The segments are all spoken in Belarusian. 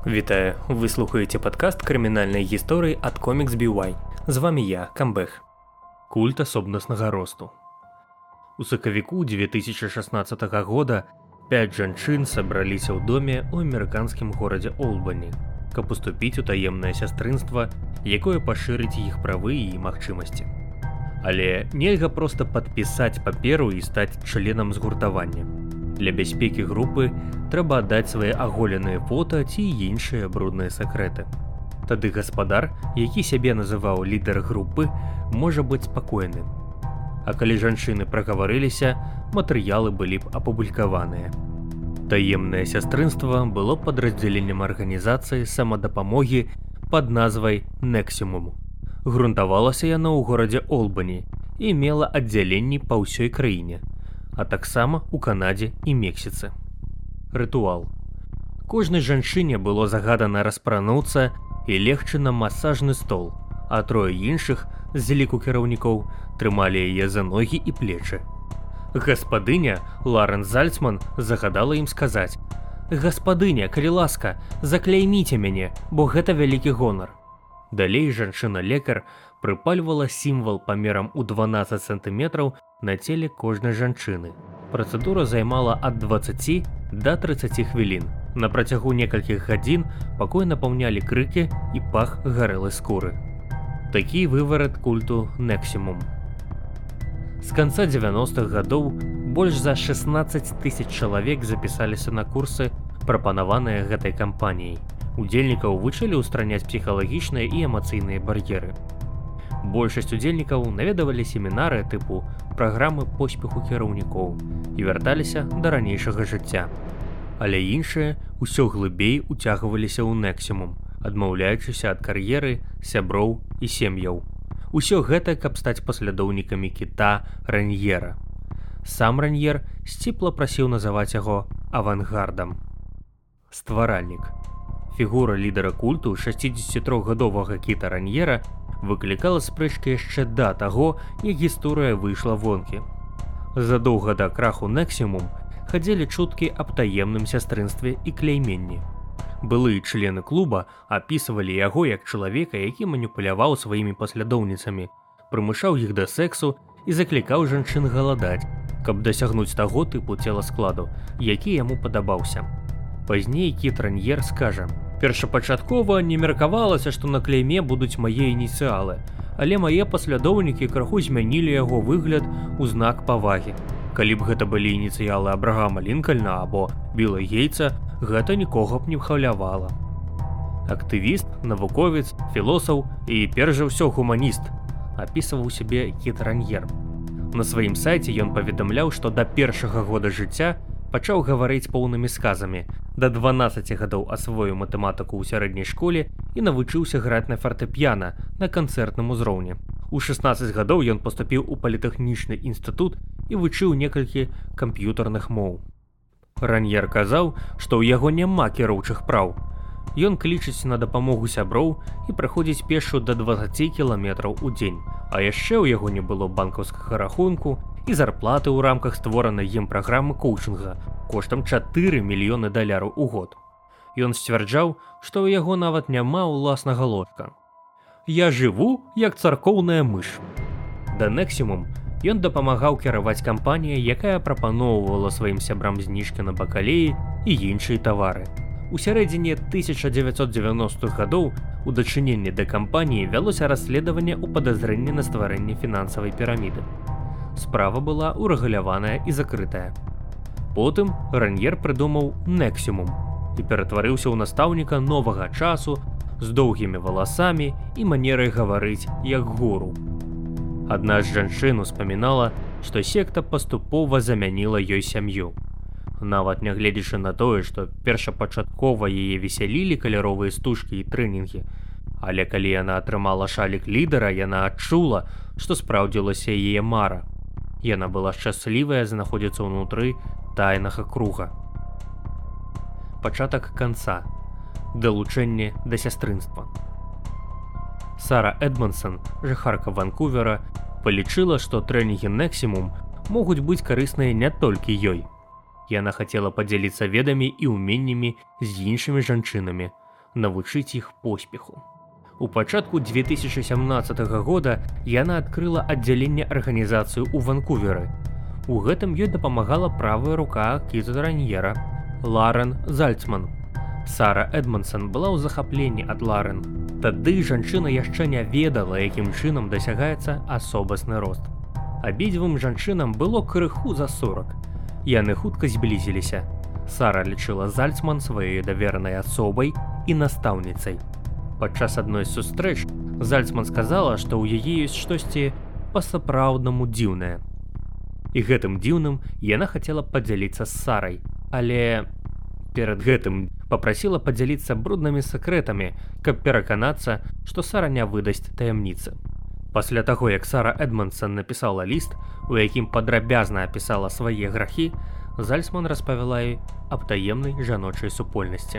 Вітаю, вы слухаеце падкаст крымінальнай гісторыі ад Комікс BY. З вами я, Камбэх. Культ асобнаснага росту. У сакавіку 2016 года 5 жанчын сабраліся ў доме ў амерыканскім горадзе Олбані, каб уступіць у таемнае сястрынства, якое пашырыць іх правы і магчымасці. Але нельга проста падпісаць паперу і стаць членам згуртавання. Для бяспекі групы трэба аддаць свае аголеныя фота ці іншыя брудныя сакрэты. Тады гаспадар, які сябе называў лідар групы, можа быць спакойны. А калі жанчыны прагаварыліся, матэрыялы былі б апублікаваныя. Таемнае сястрынства было падраздзяленнем арганізацыі самадапамогі пад назвай Нексімум. Грунтавалася яно ў горадзе Олбані і мела аддзяленні па ўсёй краіне, а таксама ў Канадзе і Мексіцы. Рытуал. Кожнай жанчыне было загадана распрануцца і легчы на масажны стол, а трое іншых з ліку кіраўнікоў трымалі яе за ногі і плечы. Гаспадыня Ларен Зальцман загадала ім сказаць: «Гаспадыня, калі ласка, закляйміце мяне, бо гэта вялікі гонар». Далей жанчына-лекар прыпальвала сімвал памерам у 12 сантыметраў на целе кожнай жанчыны. Працэдура займала ад 20 да 30 хвілін. На працягу некалькіх гадзін пакой напаўнялі крыкі і пах гарэлай скуры. Такі выварат культу Нексімум. З канца 90-х гадоў больш за 16 тысяч чалавек запісаліся на курсы, прапанаваныя гэтай кампаніяй. Удзельнікаў вучылі ўстраняць псіхалагічныя і эмацыйныя бар'еры. Большасць удзельнікаў наведавалі семінары тыпу праграмы поспеху кіраўнікоў і вярталіся да ранейшага жыцця. Але іншыя ўсё глыбей уцягваліся ў Нексімум, адмаўляючыся ад кар'еры, сяброў і сем'яў. Усё гэта, каб стаць паслядоўнікамі кіта Раньера. Сам Раньер сціпла прасіў называць яго авангардам. Стваральнік. Фігура лідара культу 63-гадовага кіта Раньера выклікала спрэчкі яшчэ да таго, як гісторыя выйшла вонкі. Задоўга да краху Нексімум хадзілі чуткі аб таемным сястрынстве і кляйменні. Былыя члены клуба апісвалі яго як чалавека, які маніпуляваў сваімі паслядоўніцамі, прымушаў іх да сексу і заклікаў жанчын галадаць, каб дасягнуць таго тыпу целаскладу, які яму падабаўся. Пазней кіт Раньер скажа: «Першапачаткова не меркавалася, што на кляйме будуць мае ініцыялы, але мае паслядоўнікі крыху змянілі яго выгляд у знак павагі. Калі б гэта былі ініцыялы Абрагама Лінкальна або Біла Гейтса, гэта нікога б не хвалявала». Актывіст, навуковец, філосаф і, перш за ўсё, гуманіст, апісваў сябе кіт Раньер. На сваім сайце ён паведамляў, што да першага года жыцця пачаў гаварыць поўнымі сказамі, да 12 гадоў асвоіў матэматыку ў сярэдняй школе і навучыўся граць на фартэпіяна на канцэртным узроўні. У 16 гадоў ён паступіў у політэхнічны інстытут і вучыў некалькі камп'ютарных моў. Раньер казаў, што ў яго няма кіроўчых праў. Ён клічыць на дапамогу сяброў і праходзіць пешшу да 20 кіламетраў у дзень. А яшчэ ў яго не было банкаўскага рахунку і зарплаты ў рамках створанай ім праграмы коучынга коштам $4 мільёны у год. Ён сцвярджаў, што ў яго нават няма ўласнага ложка. «Я жыву, як царкоўная мыш». Да Нексімум ён дапамагаў кіраваць кампаніяй, якая прапаноўвала сваім сябрам зніжкі на бакалеі і іншыя тавары. У сярэдзіне 1990-х гадоў у дачыненні да кампаніі вялося расследаванне ў падазрэнні на стварэнне фінансавай піраміды. Справа была урэгуляваная і закрытая. Потым Раньер прыдумаў Нексімум і ператварыўся ў настаўніка новага часу з доўгімі валасамі і манерай гаварыць як гуру. Адна з жанчын успамінала, што секта паступова замяніла ёй сям'ю. Нават нягледзячы на тое, што першапачаткова яе весялілі каляровыя стужкі і трэнінгі, але калі яна атрымала шалік лідара, яна адчула, што спраўдзілася яе мара. Яна была шчаслівая знаходзіцца ўнутры тайнага круга. Пачатак канца. Далучэнне да сястрынства. Сара Эдмансон, жыхарка Ванкувера, палічыла, што трэнінгі Нексімум могуць быць карысныя не толькі ёй. Яна хацела падзяліцца ведамі і ўменнямі з іншымі жанчынамі, навучыць іх поспеху. У пачатку 2017 года яна адкрыла аддзяленне арганізацыі ў Ванкуверы. У гэтым ёй дапамагала правая рука Кіта Раньера Ларен Зальцман. Сара Эдмансон была ў захапленні ад Ларен. Тады жанчына яшчэ не ведала, якім чынам дасягаецца асобасны рост. Абедзвым жанчынам было крыху за 40. Яны хутка зблізіліся. Сара лічыла Зальцман сваёй даверанай асобай і настаўніцай. Падчас адной з сустрэч Зальцман сказала, што ў яе ёсць штосьці па-сапраўднаму дзіўнае. І гэтым дзіўным яна хацела падзяліцца з Сарай, але перад гэтым папрасіла падзяліцца бруднымі сакрэтамі, каб пераканацца, што Сара не выдасць таямніцы. Пасля таго, як Сара Эдмансон напісала ліст, у якім падрабязна апісала свае грахі, Зальцман распавяла ёй аб таемнай жаночай супольнасці.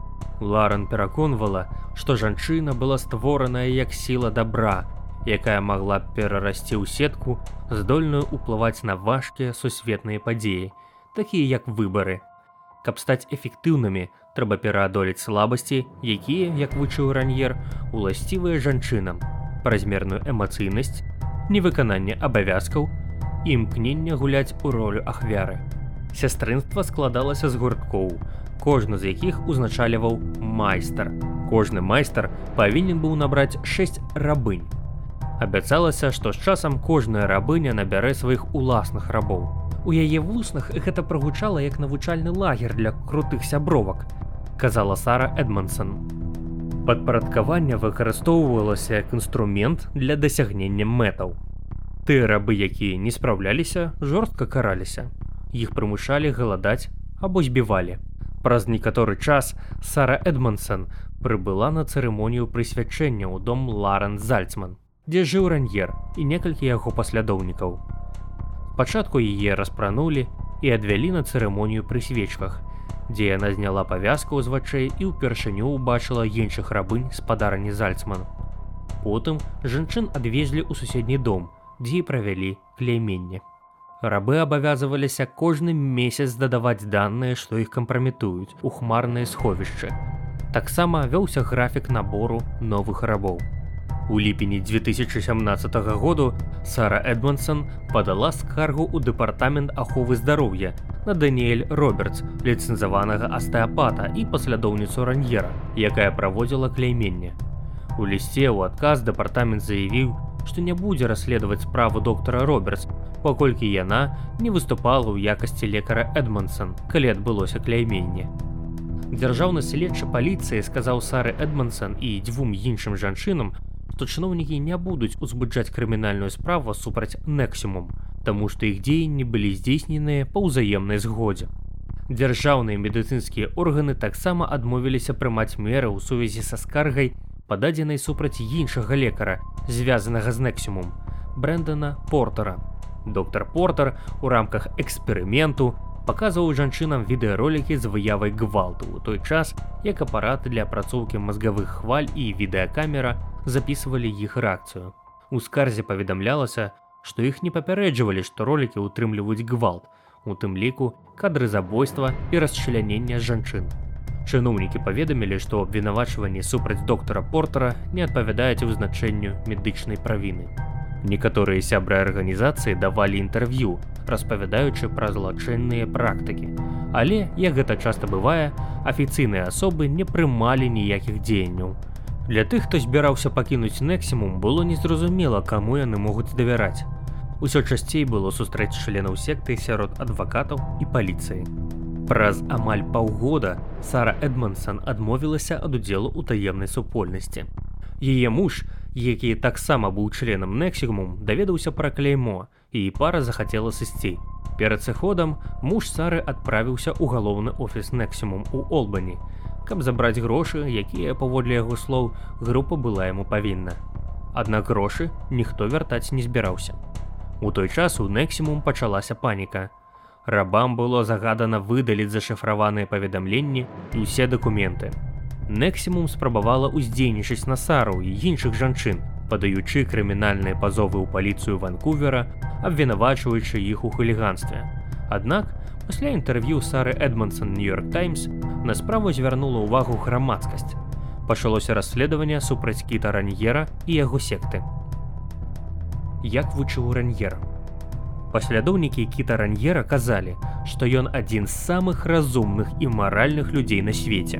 Ларен пераконвала, што жанчына была створаная як сіла дабра, якая магла перарасці ў сетку, здольную ўплываць на важкія сусветныя падзеі, такія як выбары. Каб стаць эфектыўнымі, трэба пераадолець слабасці, якія, як вычуў Раньер, уласцівыя жанчынам: празмерную эмацыйнасць, невыкананне абавязкаў і імкненне гуляць у ролю ахвяры. Сястрынства складалася з гурткоў, кожны з якіх узначальваў майстар. Кожны майстар павінен быў набраць 6 рабынь. Абяцалася, што з часам кожная рабыня набярэ сваіх уласных рабоў. У яе вуснах гэта прагучала як навучальны лагер для крутых сябровак, казала Сара Эдмансон. Падпарадкаванне выкарыстоўвалася як інструмент для дасягнення мэтаў. Тыя рабы, якія не спраўляліся, жорстка караліся. Іх прымушалі галадаць або збівалі. Праз некаторы час Сара Эдмансон прыбыла на цырымонію прысвячэння ў дом Ларен Зальцман, дзе жыў Раньер і некалькі яго паслядоўнікаў. Спачатку яе распранулі і адвялі на цырымонію пры свечках, дзе яна зняла павязку з вачэй і ўпершыню ўбачыла іншых рабынь спадарні Зальцман. Потым жанчын адвезлі ў суседні дом, дзе і правялі кляйменне. Рабы абавязваліся кожны месяц дадаваць даныя, што іх кампраметуюць у хмарныя сховішчы. Таксама вёўся графік набору новых рабоў. У ліпені 2017 году Сара Эдмансон падала скаргу ў дэпартамент аховы здароўя на Даніэль Робертс, ліцэнзаванага астэапата і паслядоўніцу Раньера, якая праводзіла кляйменне. У лісце ў адказ дэпартамент заявіў, што не будзе расследаваць справу доктара Робертс, паколькі яна не выступала ў якасці лекара Эдмансон, калі адбылося кляйменне. Дзяржаўны следчы паліцыі сказаў Сары Эдмансон і 2 іншым жанчынам, што чыноўнікі не будуць узбуджаць крымінальную справу супраць Нексімум, таму што іх дзеянні былі здзейсненыя па ўзаемнай згодзе. Дзяржаўныя медыцынскія органы таксама адмовіліся прымаць меры ў сувязі са скаргай, пададзенай супраць іншага лекара, звязанага з Нексімум, Брэндана Портера. Доктар Портер у рамках эксперыменту паказваў жанчынам відэаролікі з выявай гвалту ў той час, як апараты для апрацоўкі мазгавых хваль і відэакамера запісвалі іх рэакцыю. У скарзе паведамлялася, што іх не папярэджвалі, што ролікі ўтрымліваюць гвалт, у тым ліку кадры забойства і расчлянення жанчын. Чыноўнікі паведамілі, што абвінавачванні супраць доктара Портера не адпавядаюць вызначэнню медычнай правіны. Некаторыя сябры арганізацыі давалі інтэрв'ю, распавядаючы пра злачынныя практыкі. Але, як гэта часта бывае, афіцыйныя асобы не прымалі ніякіх дзеянняў. Для тых, хто збіраўся пакінуць Нексімум, было незразумела, каму яны могуць давяраць. Усё часцей было сустрэць членаў секты сярод адвакатаў і паліцыі. Праз амаль паўгода Сара Эдмансон адмовілася ад удзелу ў таемнай супольнасці. Яе муж, які таксама быў членам Нексімум, даведаўся пра кляймо, і пара захацела сысці. Перад сыходам муж Сары адправіўся ў галоўны офіс Нексімум у Олбані, каб забраць грошы, якія, паводле яго слоў, група была яму павінна. Аднак грошы ніхто вяртаць не збіраўся. У той час у Нексімум пачалася паніка. Рабам было загадана выдаліць зашыфраваныя паведамленні і ўсе дакументы. Нексімум спрабавала ўздзейнічаць на Сару і іншых жанчын, падаючы крымінальныя пазовы ў паліцыю Ванкувера, абвінавачваючы іх у хуліганстве. Аднак, пасля інтэрв'ю Сары Эдмансон Нью-Йорк Таймс на справу звярнула ўвагу грамадскасць. Пачалося расследаванне супраць Кіта Раньера і яго секты. Як вучыў Раньер? Паслядоўнікі Кіта Раньера казалі, што ён адзін з самых разумных і маральных людзей на свеце.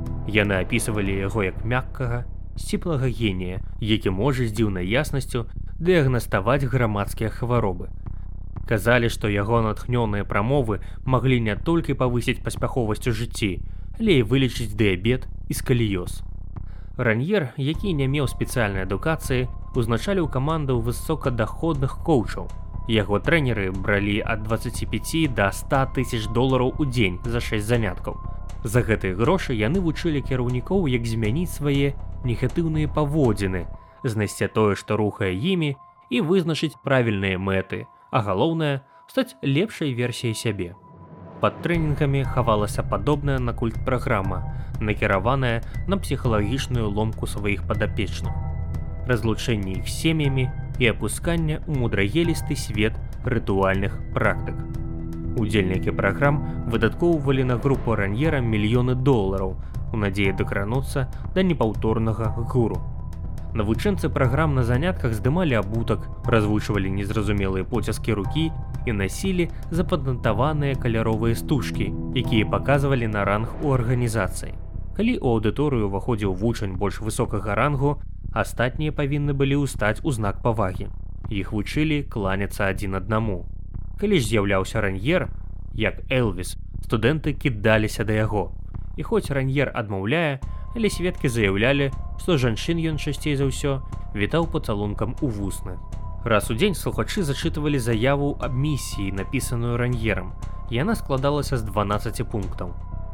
Яны апісвалі яго як мяккага, сціплага генія, які можа з дзіўнай яснасцю дыягнаставаць грамадскія хваробы. Казалі, што яго натхнёныя прамовы маглі не толькі павысіць паспяховасць у жыцці, але і вылечыць дыябет і скаліёз. Раньер, які не меў спецыяльнай адукацыі, узначаліў каманду высокадаходных коучаў. Яго трэнеры бралі ад 25 да 100 тысяч долараў у дзень за 6 заняткаў. За гэтыя грошы яны вучылі кіраўнікоў, як змяніць свае негатыўныя паводзіны, знайсці тое, што рухае імі, і вызначыць правільныя мэты, а галоўнае – стаць лепшай версіяй сябе. Пад трэнінгамі хавалася падобная на культ праграма, накіраваная на псіхалагічную ломку сваіх падапечных, разлучэнне іх з сем'ямі і апусканне ў мудрагелісты свет рытуальных практык. Удзельнікі праграм выдаткоўвалі на групу Раньера мільёны долараў у надзеі дакрануцца да непаўторнага гуру. Навучэнцы праграм на занятках здымалі абутак, развучвалі незразумелыя поціскі рукі і насілі запатэнтаваныя каляровыя стужкі, якія паказвалі на ранг у арганізацыі. Калі ў аўдыторыю ўваходзіў вучань больш высокага рангу, астатнія павінны былі ўстаць у знак павагі. Іх вучылі кланяцца адзін аднаму. Калі ж з'яўляўся Раньер, як Элвіс, студэнты кідаліся да яго. І хоць Раньер адмаўляе, але сведкі заяўлялі, што жанчын ён часцей за ўсё вітаў пацалункам у вусны. Раз у дзень слухачы зачытвалі заяву аб місіі, напісаную Раньерам. Яна складалася з 12 пунктаў.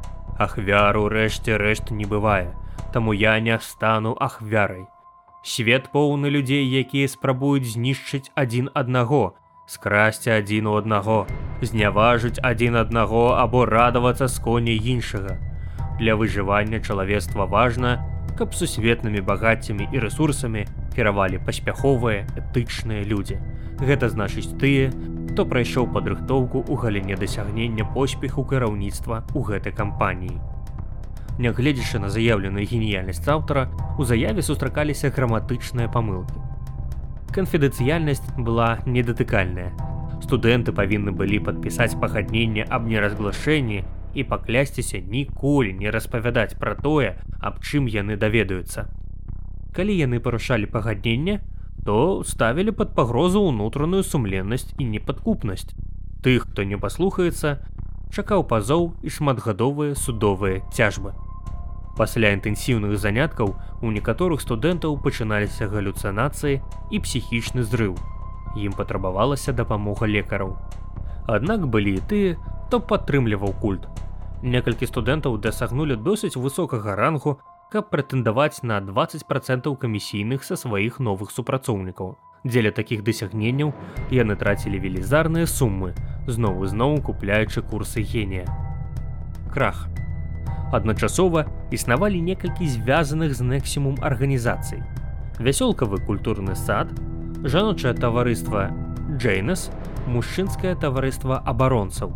«Ахвяру рэшце рэшт не бывае, таму я не стану ахвярай. Свет поўны людзей, якія спрабуюць знішчыць адзін аднаго, скрасці адзін у аднаго, зняважыць адзін аднаго або радавацца з коней іншага. Для выжывання чалавецтва важна, каб сусветнымі багаццямі і рэсурсамі кіравалі паспяховыя, этычныя людзі. Гэта значыць тыя, хто прайшоў падрыхтоўку ў галіне дасягнення поспеху кіраўніцтва ў гэтай кампаніі». Нягледзячы на заяўленую геніяльнасць аўтара, у заяве сустракаліся граматычныя памылкі. Канфідэнцыяльнасць была недатыкальная. Студэнты павінны былі падпісаць пагадненне аб неразглашэнні і паклясціся ніколі не распавядаць пра тое, аб чым яны даведаюцца. Калі яны парушалі пагадненне, то ставілі пад пагрозу ўнутраную сумленнасць і непадкупнасць. Тых, хто не паслухаецца, чакаў пазоў і шматгадовыя судовыя цяжбы. Пасля інтэнсіўных заняткаў у некаторых студэнтаў пачыналіся галюцынацыі і псіхічны зрыў. Ім патрабавалася дапамога лекараў. Аднак былі і тыя, хто падтрымліваў культ. Некалькі студэнтаў дасягнулі досыць высокага рангу, каб прэтэндаваць на 20% камісійных са сваіх новых супрацоўнікаў. Дзеля такіх дасягненняў яны трацілі велізарныя сумы, зноў і зноў купляючы курсы генія. Крах. Адначасова існавалі некалькі звязаных з Нэксімум арганізацый. Вясёлкавы культурны сад, жаночае таварыства Джейнес, мужчынскае таварыства абаронцаў.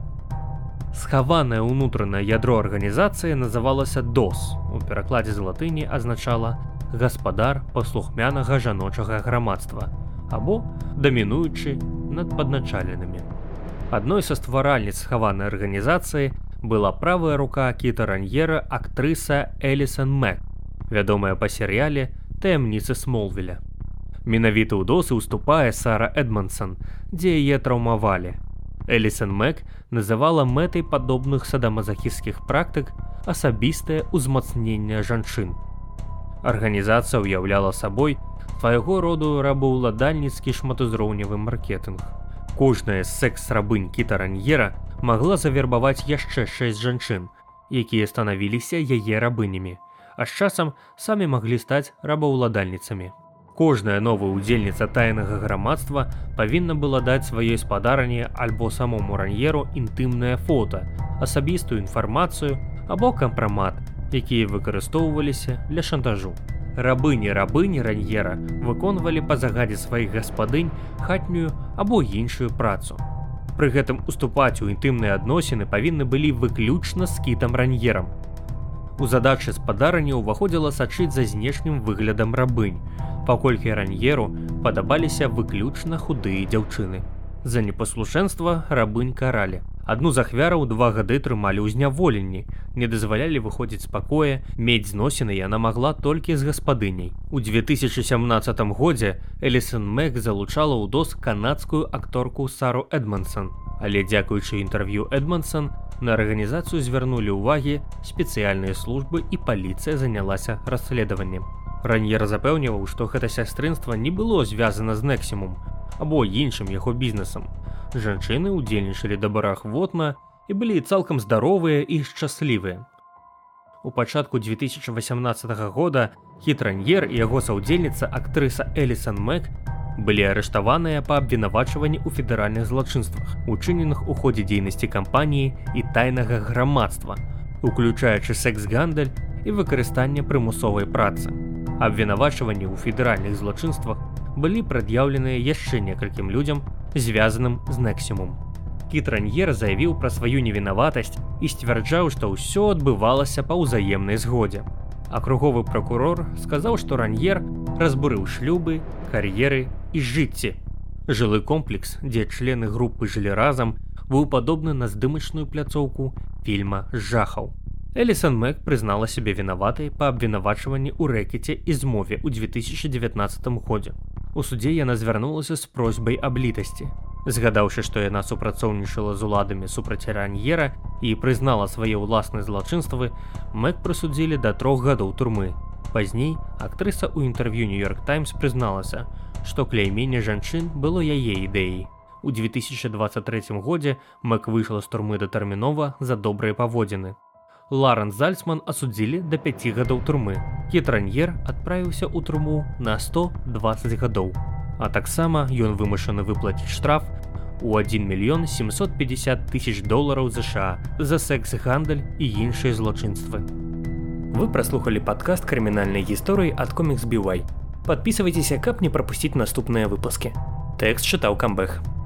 Схаванае ўнутранае ядро арганізацыі называлася ДОС, у перакладзе з латыні азначала «гаспадар паслухмянага жаночага грамадства» або «дамінуючы над падначаленымі». Адной са стваральніц схаванай арганізацыі была правая рука Кіта Раньера актрыса Элісан Мэк, вядомая па серыяле «Таямніцы Смолвіля». Менавіта ў ДОС уступае Сара Эдмансон, дзе яе траўмавалі. Элісан Мэк называла мэтай падобных садамазахісцкіх практык асабістае ўзмацненне жанчын. Арганізацыя ўяўляла сабой свайго роду рабаўладальніцкі шматузроўневы маркетынг. Кожная з секс-рабынь Кіта Раньера магла завербаваць яшчэ 6 жанчын, якія станавіліся яе рабынямі, а з часам самі маглі стаць рабаўладальніцамі. Кожная новая удзельніца тайнага грамадства павінна была даць сваёй спадарыне альбо самому Раньеру інтымнае фота, асабістую інфармацыю або кампрамат, якія выкарыстоўваліся для шантажу. Рабыні Раньера выконвалі па загадзе сваіх гаспадынь хатнюю або іншую працу. Пры гэтым уступаць у інтымныя адносіны павінны былі выключна з Кітам Раньерам. У задачы спадарні ўваходзіла сачыць за знешнім выглядам рабынь, паколькі Раньеру падабаліся выключна худыя дзяўчыны. За непаслушэнства рабынь каралі. Адну з ахвяраў 2 гады трымалі ў зняволенні, не дазвалялі выходзіць з пакоя, мець зносіны яна магла толькі з гаспадыняй. У 2017 годзе Элісон Мэг залучала ў ДОС канадскую акторку Сару Эдмансон, але дзякуючы інтэрв'ю Эдмансон на арганізацыю звярнулі ўвагі спецыяльныя службы і паліцыя занялася расследаваннем. Раньер запэўніваў, што гэта сястрынства не было звязана з Нексімум або іншым яго бізнесам. Жанчыны ўдзельнічалі добраахвотна і былі цалкам здаровыя і шчаслівыя. У пачатку 2018 года Кіт Раньер і яго саўдзельніца, актрыса Элісон Мэг, былі арыштаваныя па абвінавачванні ў федэральных злачынствах, учыненых у ходзе дзейнасці кампаніі і тайнага грамадства, уключаючы секс-гандаль і выкарыстанне прымусовай працы. Абвінавачванні ў федэральных злачынствах былі прад'яўленыя яшчэ некалькім людзям, звязаным з Нексімум. Кіт Раньер заявіў пра сваю невінаватасць і сцвярджаў, што ўсё адбывалася па ўзаемнай згодзе. Акруговы пракурор сказаў, што Раньер разбурыў шлюбы, кар'еры і жыцці. Жылы комплекс, дзе члены групы жылі разам, быў падобны на здымачную пляцоўку фільма жахаў. Элісон Мэг прызнала сябе вінаватай па абвінавачванні ў рэкеце і змове ў 2019 годзе. У судзе яна звярнулася з просьбай аб літасці. Згадаўшы, што яна супрацоўнічала з уладамі супраць Раньера і прызнала свае ўласныя злачынствы, Мэг прысудзілі да 3 гадоў турмы. Пазней актрыса ў інтэрв'ю Нью-Йорк Таймс прызналася, што кляйменне жанчын было яе ідэяй. У 2023 годзе Мэг выйшла з турмы датэрмінова за добрыя паводзіны. Ларэнс Зальцман асудзілі да 5 гадоў турмы. Кіт Раньер адправіўся ў турму на 120 гадоў. А таксама ён вымушаны выплаціць штраф у $1 750 000 США за секс-гандаль і іншыя злочынствы. Вы праслухалі падкаст крымінальнай гісторыі ад Comics BY. Падпісвайцеся, каб не прапусціць наступныя выпускі. Тэкст чытаў Камбэх.